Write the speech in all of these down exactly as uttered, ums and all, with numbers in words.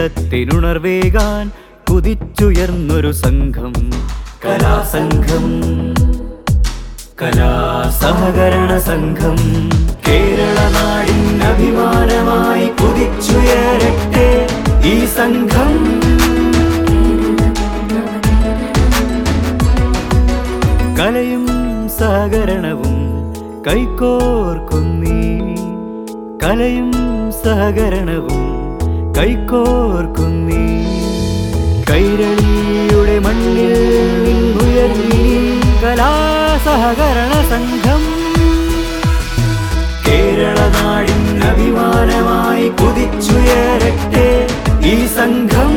ജീവിതത്തിനുണർവേകാൻ കുതിച്ചുയർന്നൊരു സംഘം, കലാസംഘം, കലാസഹകരണ സംഘം. കേരള നാടിൻ അഭിമാനമായി കുതിച്ചുയരട്ടെ ഈ സംഘം. കലയും സഹകരണവും കൈകോർക്കുന്നീ, കലയും സഹകരണവും കൈകോർക്കുന്നീ. കൈരളിയുടെ മണ്ണിൽ നിന്നുയർന്നീ കലാസഹകരണ സംഘം. കേരള നാടിൻ അഭിമാനമായി കുതിച്ചുയരട്ടെ ഈ സംഘം.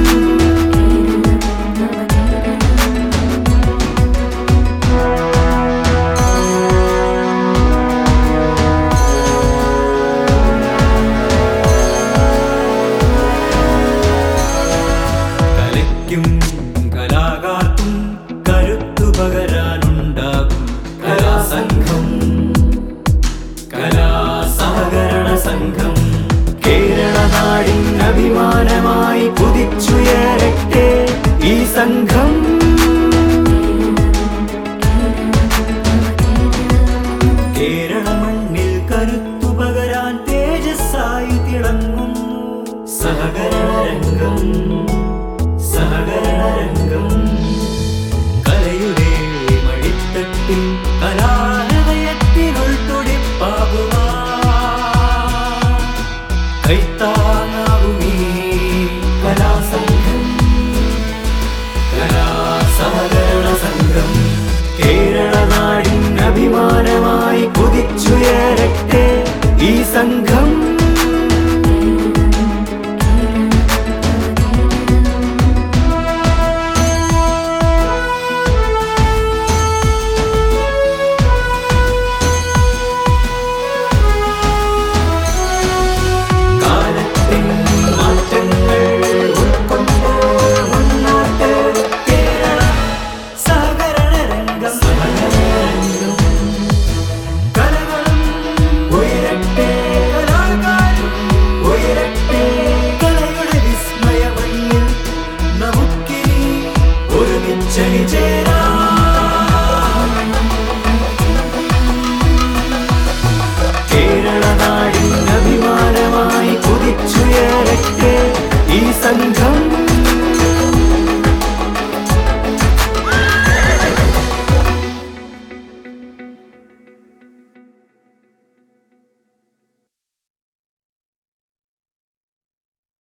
കലാകാർക്കും കരുത്തു പകരാനുണ്ടാകും കലാസംഘം, കലാസഹകരണ സംഘം. കേരള നാടിൻ അഭിമാനമായി കുതിച്ചുയരട്ടെ ഈ സംഘം. കേരള മണ്ണിൽ കരുത്തു പകരാൻ തേജസ്സായി തിളങ്ങുന്നു സഹകരണ രംഗം, സഹകരണരംഗം. കലയുടെ മടിത്തട്ടിൽ കലാഹൃദയത്തിനുൾ തുടിപ്പാകുവാൻ കൈത്താങ്ങാകുമീ കലാസംഘം, കലാസഹകരണ സംഘം. കേരള നാടിൻ അഭിമാനമായി കുതിച്ചുയരട്ടെ ഈ സംഘം. കേരള നാടിൻ അഭിമാനമായി കുതിച്ചുയരട്ടെ ഈ സംഘം.